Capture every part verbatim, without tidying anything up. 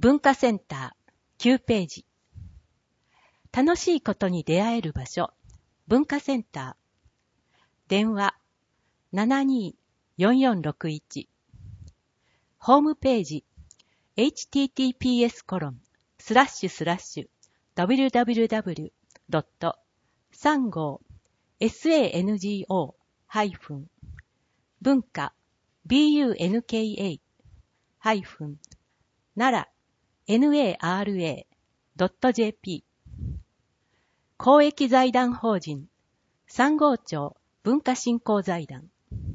文化センターきゅうページ。楽しいことに出会える場所、文化センター。電話 ななにーよんよんろくいち。ホームページ エイチティーティーピーエスコロンスラッシュスラッシュダブリューダブリューダブリュードットさんごーサンゴハイフン文化 ビーユーエヌケーエー ハイフン奈良 エヌエーアールエー ドット ジェーピー 公益財団法人三郷町文化振興財団。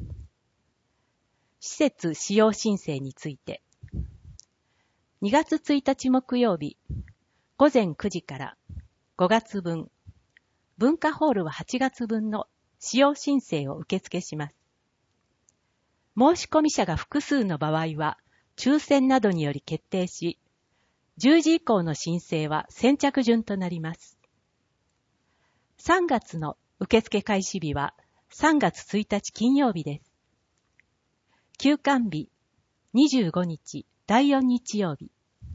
施設使用申請についてにがつついたち木曜日午前くじからごがつぶん、文化ホールははちがつぶんの使用申請を受付します。申し込み者が複数の場合は抽選などにより決定し、じゅうじ以降の申請は先着順となります。さんがつの受付開始日はさんがつついたち金曜日です。休館日にじゅうごにちだいよん日曜日。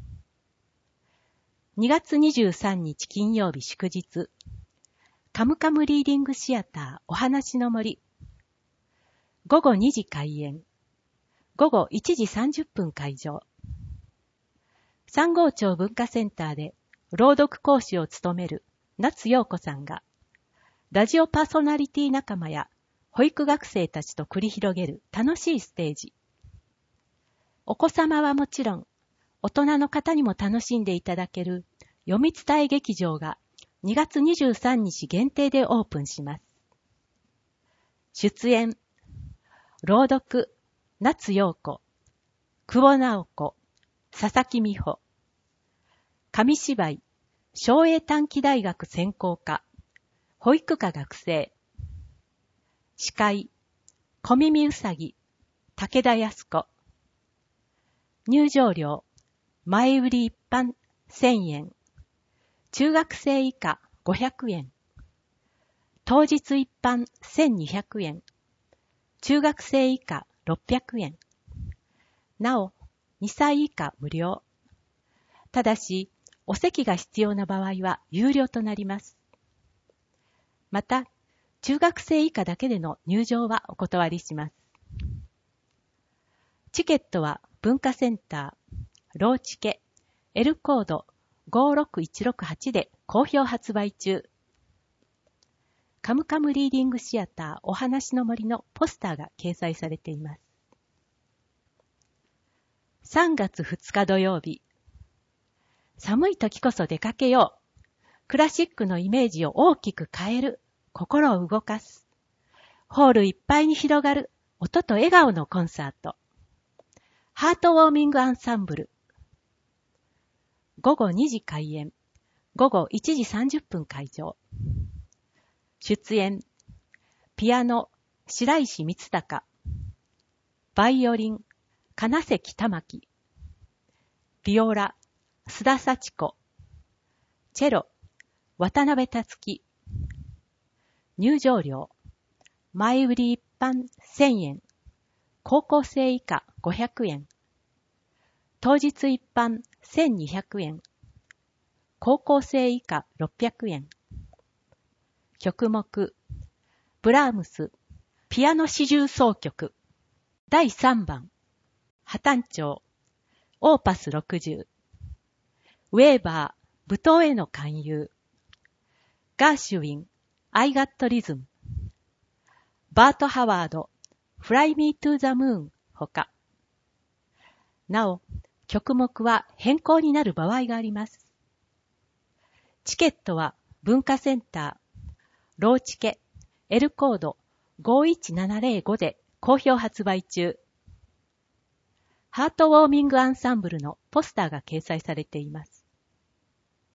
にがつにじゅうさんにち金曜日祝日。カムカムリーディングシアターお話の森。ごごにじ開演。ごごいちじさんじゅっぷん開場。三郷町文化センターで朗読講師を務める夏陽子さんが、ラジオパーソナリティ仲間や保育学生たちと繰り広げる楽しいステージ。お子様はもちろん、大人の方にも楽しんでいただける読み伝え劇場がにがつにじゅうさんにち限定でオープンします。出演、朗読、夏陽子、久保直子、佐々木美穂。紙芝居、昭栄短期大学専攻科、保育科学生。司会、小耳うさぎ、武田康子。入場料、前売り一般せんえん。中学生以下ごひゃくえん。当日一般せんにひゃくえん。中学生以下ろっぴゃくえん。なお、にさい以下無料。ただし、お席が必要な場合は有料となります。また、中学生以下だけでの入場はお断りします。チケットは文化センター、ローチケ、L コードごろくいちろくはちで好評発売中。カムカムリーディングシアターお話の森のポスターが掲載されています。さんがつふつか土曜日。寒い時こそ出かけよう。クラシックのイメージを大きく変える。心を動かす。ホールいっぱいに広がる音と笑顔のコンサート。ハートウォーミングアンサンブル。ごごにじ開演。ごごいちじさんじゅっぷん開場。出演。ピアノ、白石光隆。バイオリン、金関玉樹。ビオラ、須田幸子。チェロ、渡辺達樹。入場料、前売り一般せんえん。高校生以下ごひゃくえん。当日一般せんにひゃくえん。高校生以下ろっぴゃくえん。曲目、ブラームス、ピアノ四重奏曲。だいさんばん、破綻調、オーパスろくじゅう。ウェーバー、舞踏への勧誘。ガーシュウィン、I Got Rhythm。バート・ハワード、Fly Me to the Moon ほか。なお、曲目は変更になる場合があります。チケットは文化センター、ローチケ、L コードごいちななぜろごで好評発売中。ハートウォーミングアンサンブルのポスターが掲載されています。